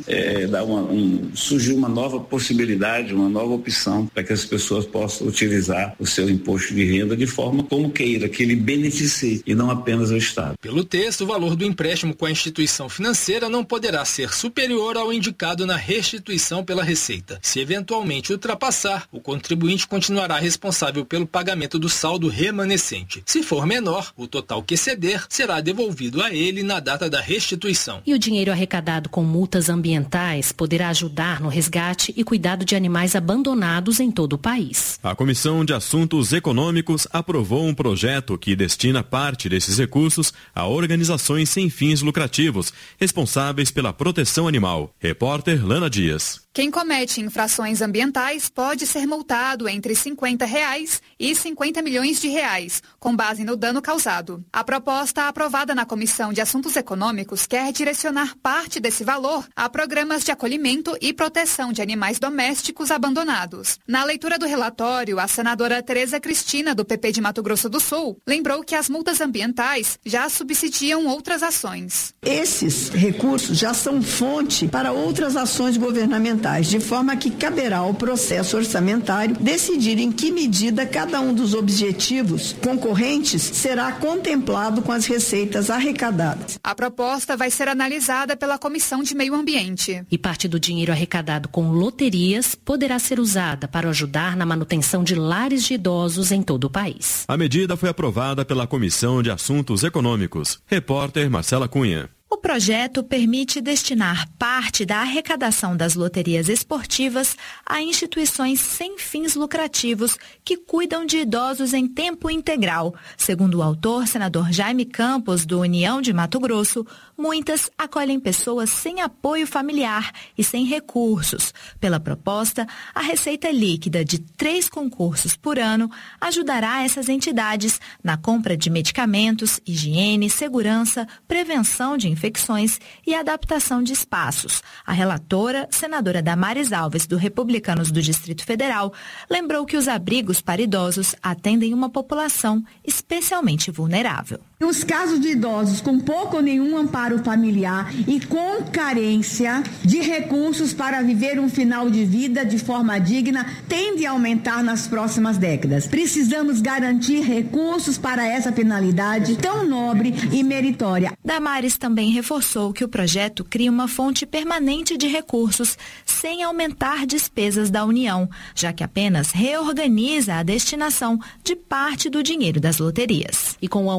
surgir uma nova possibilidade, uma nova opção para que as pessoas possam utilizar o seu imposto de renda de forma como queira, que ele beneficie e não apenas o Estado. Pelo texto, o valor do empréstimo com a instituição financeira não poderá ser superior ao indicado na restituição pela Receita. Se eventualmente ultrapassar, o contribuinte continuará responsável pelo pagamento do saldo remanescente. Se for menor, o total que exceder será devolvido a ele na data da restituição. E o dinheiro arrecadado com multas ambientais poderá ajudar no resgate e cuidado de animais abandonados em todo o país. A Comissão de Assuntos Econômicos aprovou um projeto que destina parte desses recursos a organizações sem fins lucrativos, responsáveis pela proteção animal. Repórter Lana Dias. Quem comete infrações ambientais pode ser multado entre R$50 e R$50 milhões, com base no dano causado. A proposta aprovada na Comissão de Assuntos Econômicos quer direcionar parte desse valor a programas de acolhimento e proteção de animais domésticos abandonados. Na leitura do relatório, a senadora Tereza Cristina, do PP de Mato Grosso do Sul, lembrou que as multas ambientais já subsidiam outras ações. Esses recursos já são fonte para outras ações governamentais, de forma que caberá ao processo orçamentário decidir em que medida cada um dos objetivos concorrentes será contemplado com as receitas arrecadadas. A proposta vai ser analisada pela Comissão de Meio Ambiente. E parte do dinheiro arrecadado com loterias poderá ser usada para ajudar na manutenção de lares de idosos em todo o país. A medida foi aprovada pela Comissão de Assuntos Econômicos. Repórter Marcela Cunha. O projeto permite destinar parte da arrecadação das loterias esportivas a instituições sem fins lucrativos que cuidam de idosos em tempo integral. Segundo o autor, senador Jaime Campos, do União de Mato Grosso, muitas acolhem pessoas sem apoio familiar e sem recursos. Pela proposta, a receita líquida de 3 concursos por ano ajudará essas entidades na compra de medicamentos, higiene, segurança, prevenção de infecções e adaptação de espaços. A relatora, senadora Damares Alves, do Republicanos do Distrito Federal, lembrou que os abrigos para idosos atendem uma população especialmente vulnerável. Os casos de idosos com pouco ou nenhum amparo familiar e com carência de recursos para viver um final de vida de forma digna tende a aumentar nas próximas décadas. Precisamos garantir recursos para essa finalidade tão nobre e meritória. Damares também reforçou que o projeto cria uma fonte permanente de recursos sem aumentar despesas da União, já que apenas reorganiza a destinação de parte do dinheiro das loterias. E com o aumento da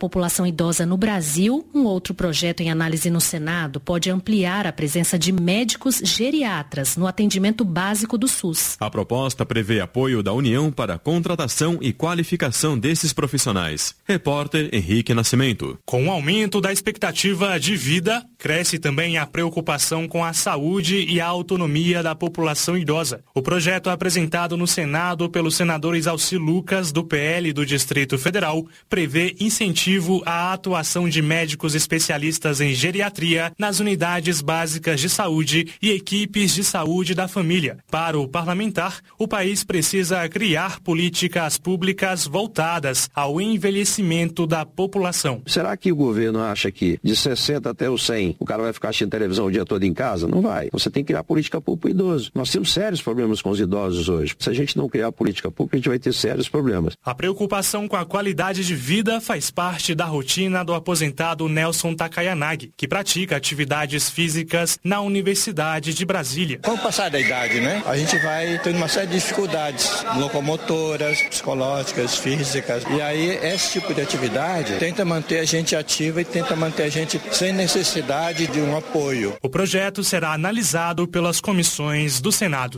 população idosa no Brasil, um outro projeto em análise no Senado pode ampliar a presença de médicos geriatras no atendimento básico do SUS. A proposta prevê apoio da União para a contratação e qualificação desses profissionais. Repórter Henrique Nascimento. Com o aumento da expectativa de vida, cresce também a preocupação com a saúde e a autonomia da população idosa. O projeto apresentado no Senado pelo senador Exalci Lucas, do PL do Distrito Federal, prevê incentivo à atuação de médicos especialistas em geriatria nas unidades básicas de saúde e equipes de saúde da família. Para o parlamentar, o país precisa criar políticas públicas voltadas ao envelhecimento da população. Será que o governo acha que de 60 até os 100 o cara vai ficar assistindo televisão o dia todo em casa? Não vai. Você tem que criar política pública para o idoso. Nós temos sérios problemas com os idosos hoje. Se a gente não criar política pública, a gente vai ter sérios problemas. A preocupação com a qualidade de vida faz parte da rotina do aposentado Nelson Takayanagi, que pratica atividades físicas na Universidade de Brasília. Com o passar da idade, a gente vai tendo uma série de dificuldades locomotoras, psicológicas, físicas. E aí, esse tipo de atividade tenta manter a gente ativa e tenta manter a gente sem necessidade de um apoio. O projeto será analisado pelas comissões do Senado.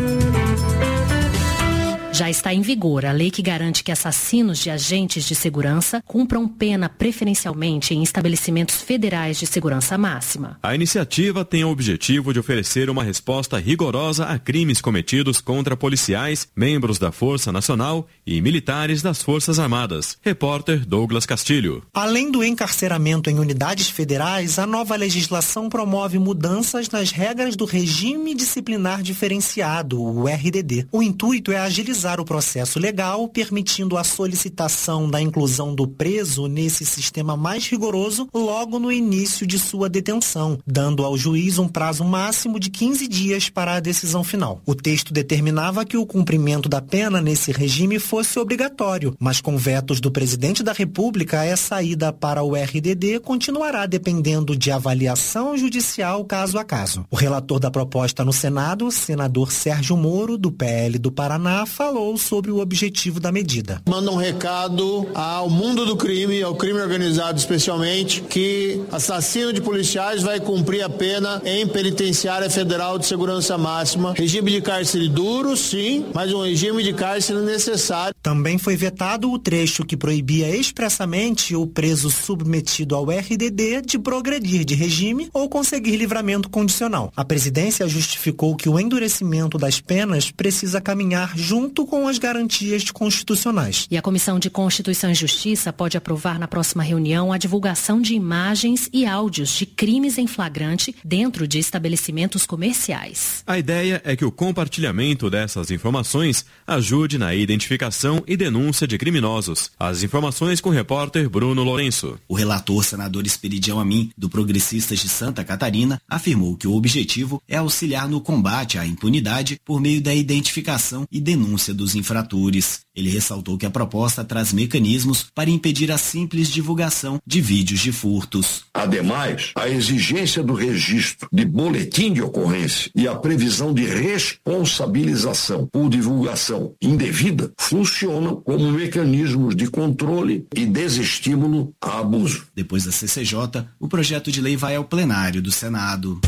Já está em vigor a lei que garante que assassinos de agentes de segurança cumpram pena preferencialmente em estabelecimentos federais de segurança máxima. A iniciativa tem o objetivo de oferecer uma resposta rigorosa a crimes cometidos contra policiais, membros da Força Nacional e militares das Forças Armadas. Repórter Douglas Castilho. Além do encarceramento em unidades federais, a nova legislação promove mudanças nas regras do Regime Disciplinar Diferenciado, o RDD. O intuito é agilizar o processo legal, permitindo a solicitação da inclusão do preso nesse sistema mais rigoroso logo no início de sua detenção, dando ao juiz um prazo máximo de 15 dias para a decisão final. O texto determinava que o cumprimento da pena nesse regime fosse obrigatório, mas com vetos do presidente da República, essa ida para o RDD continuará dependendo de avaliação judicial caso a caso. O relator da proposta no Senado, o senador Sérgio Moro, do PL do Paraná, falou sobre o objetivo da medida. Manda um recado ao mundo do crime, ao crime organizado especialmente, que assassino de policiais vai cumprir a pena em penitenciária federal de segurança máxima. Regime de cárcere duro, sim, mas um regime de cárcere necessário. Também foi vetado o trecho que proibia expressamente o preso submetido ao RDD de progredir de regime ou conseguir livramento condicional. A presidência justificou que o endurecimento das penas precisa caminhar junto com as garantias constitucionais. E a Comissão de Constituição e Justiça pode aprovar na próxima reunião a divulgação de imagens e áudios de crimes em flagrante dentro de estabelecimentos comerciais. A ideia é que o compartilhamento dessas informações ajude na identificação e denúncia de criminosos. As informações com o repórter Bruno Lourenço. O relator senador Esperidião Amin, do Progressistas de Santa Catarina, afirmou que o objetivo é auxiliar no combate à impunidade por meio da identificação e denúncia dos infratores. Ele ressaltou que a proposta traz mecanismos para impedir a simples divulgação de vídeos de furtos. Ademais, a exigência do registro de boletim de ocorrência e a previsão de responsabilização por divulgação indevida funcionam como mecanismos de controle e desestímulo a abuso. Depois da CCJ, o projeto de lei vai ao plenário do Senado.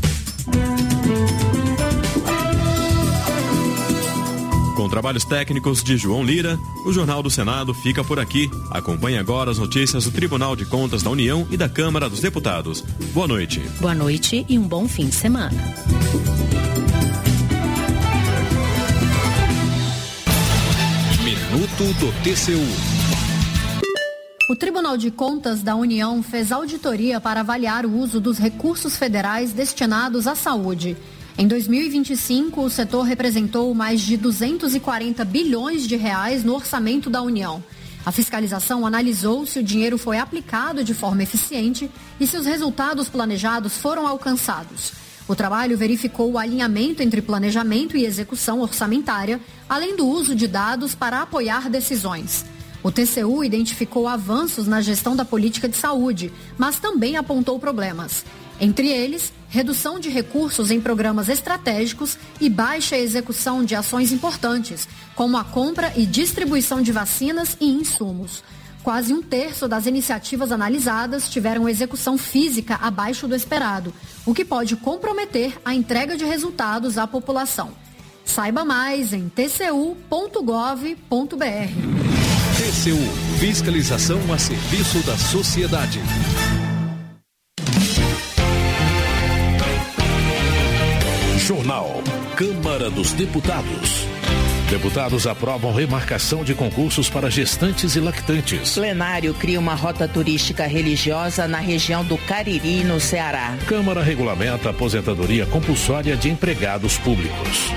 Com trabalhos técnicos de João Lira, o Jornal do Senado fica por aqui. Acompanhe agora as notícias do Tribunal de Contas da União e da Câmara dos Deputados. Boa noite. Boa noite e um bom fim de semana. Minuto do TCU. O Tribunal de Contas da União fez auditoria para avaliar o uso dos recursos federais destinados à saúde. Em 2025, o setor representou mais de 240 bilhões de reais no orçamento da União. A fiscalização analisou se o dinheiro foi aplicado de forma eficiente e se os resultados planejados foram alcançados. O trabalho verificou o alinhamento entre planejamento e execução orçamentária, além do uso de dados para apoiar decisões. O TCU identificou avanços na gestão da política de saúde, mas também apontou problemas. Entre eles, redução de recursos em programas estratégicos e baixa execução de ações importantes, como a compra e distribuição de vacinas e insumos. quase um terço das iniciativas analisadas tiveram execução física abaixo do esperado, o que pode comprometer a entrega de resultados à população. Saiba mais em tcu.gov.br. TCU, fiscalização a serviço da sociedade. Jornal Câmara dos Deputados. Deputados aprovam remarcação de concursos para gestantes e lactantes. Plenário cria uma rota turística religiosa na região do Cariri, no Ceará. Câmara regulamenta a aposentadoria compulsória de empregados públicos.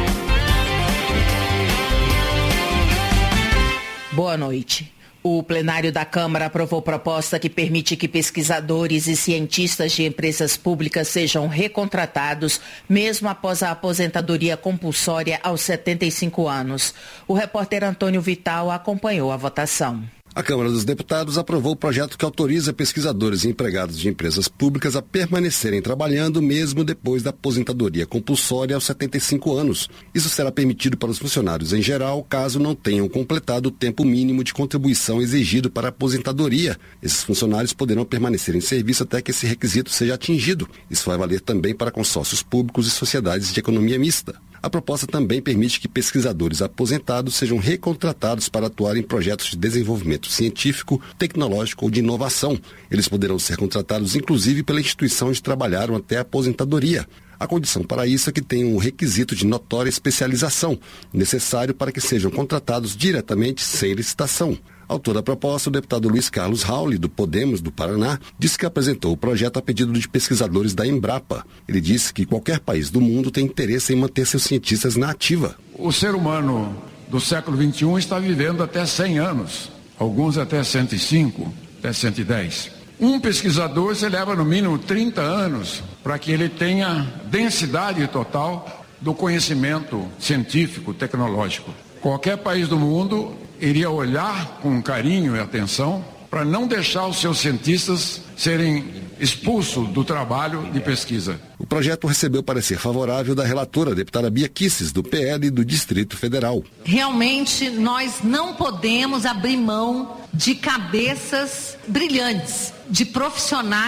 Boa noite. O plenário da Câmara aprovou proposta que permite que pesquisadores e cientistas de empresas públicas sejam recontratados, mesmo após a aposentadoria compulsória aos 75 anos. O repórter Antônio Vital acompanhou a votação. A Câmara dos Deputados aprovou o projeto que autoriza pesquisadores e empregados de empresas públicas a permanecerem trabalhando mesmo depois da aposentadoria compulsória aos 75 anos. Isso será permitido para os funcionários em geral, caso não tenham completado o tempo mínimo de contribuição exigido para a aposentadoria. Esses funcionários poderão permanecer em serviço até que esse requisito seja atingido. Isso vai valer também para consórcios públicos e sociedades de economia mista. A proposta também permite que pesquisadores aposentados sejam recontratados para atuar em projetos de desenvolvimento científico, tecnológico ou de inovação. Eles poderão ser contratados inclusive pela instituição onde trabalharam até a aposentadoria. A condição para isso é que tenham o requisito de notória especialização, necessário para que sejam contratados diretamente sem licitação. Autor da proposta, o deputado Luiz Carlos Rauli, do Podemos, do Paraná, disse que apresentou o projeto a pedido de pesquisadores da Embrapa. Ele disse que qualquer país do mundo tem interesse em manter seus cientistas na ativa. O ser humano do século XXI está vivendo até 100 anos, alguns até 105, até 110. Um pesquisador se leva no mínimo 30 anos para que ele tenha densidade total do conhecimento científico, tecnológico. Qualquer país do mundo iria olhar com carinho e atenção para não deixar os seus cientistas serem expulsos do trabalho de pesquisa. O projeto recebeu parecer favorável da relatora, a deputada Bia Kicis, do PL do Distrito Federal. Realmente, nós não podemos abrir mão de cabeças brilhantes, de profissionais